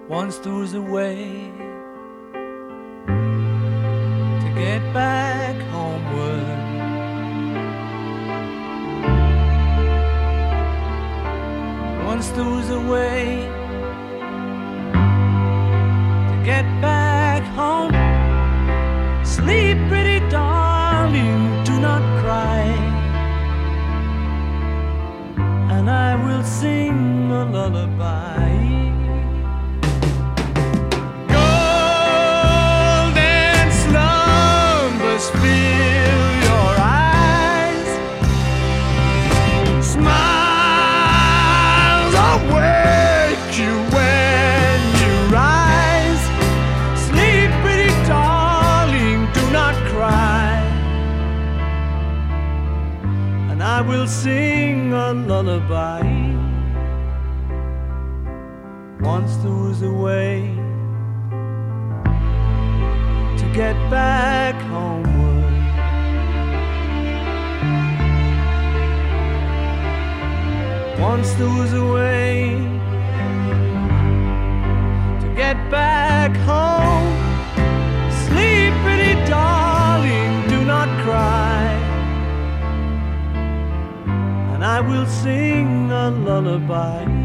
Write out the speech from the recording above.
Once there was a way to get back homeward. Once there was a way to get back home. Sleep, pretty darling, do not cry, and I will sing a lullaby. Golden slumbers fill your eyes, smiles awake you when you rise. Sleep, pretty darling, do not cry, and I will sing a lullaby. Once there was a way to get back homeward. Once there was a way to get back home. Sleep, pretty darling, do not cry, and I will sing a lullaby.